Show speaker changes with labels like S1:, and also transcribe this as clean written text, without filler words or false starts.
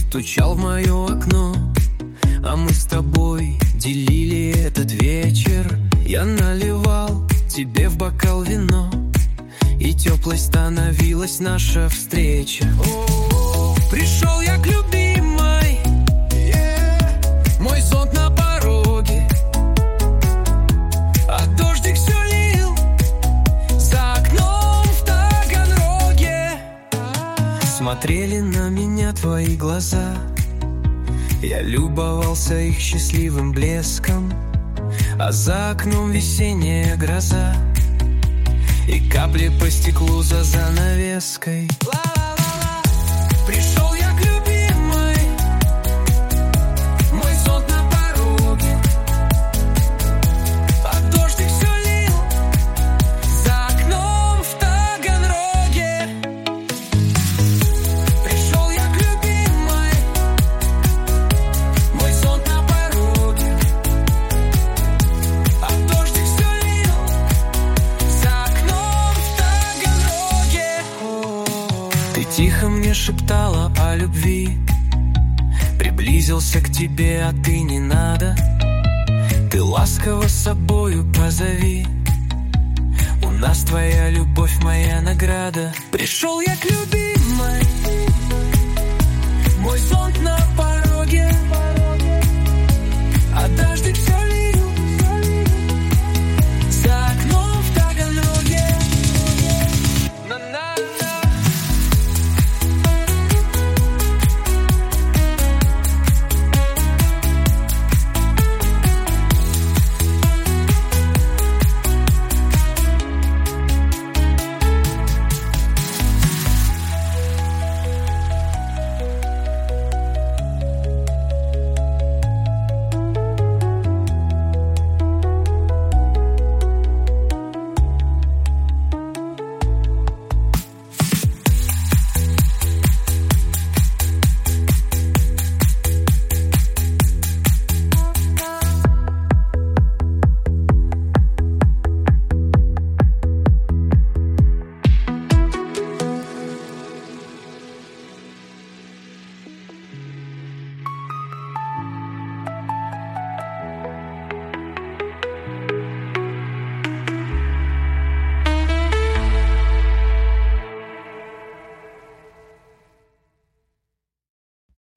S1: стучал в мое окно, а мы с тобой делили этот вечер. Я наливал тебе в бокал вино, и теплой становилась наша встреча. Пришел я к любимой, мой зонт на пороге, а дождик все лил за окном в Таганроге. Смотрели на меня твои глаза, я любовался их счастливым блеском, а за окном весенняя гроза и капли по стеклу за занавеской. Пришел я к любимой, мой зонт на пороге, а дождик все лил за окном в Таганроге. Пришел я к любимой, мой зонт на пороге, а дождик все лил за окном в Таганроге. Ты тихо мне шептала о любви, приблизился к тебе, а ты не надо. Ты ласково с собою позови, у нас твоя любовь, моя награда. Пришел я к любимой, мой зонт на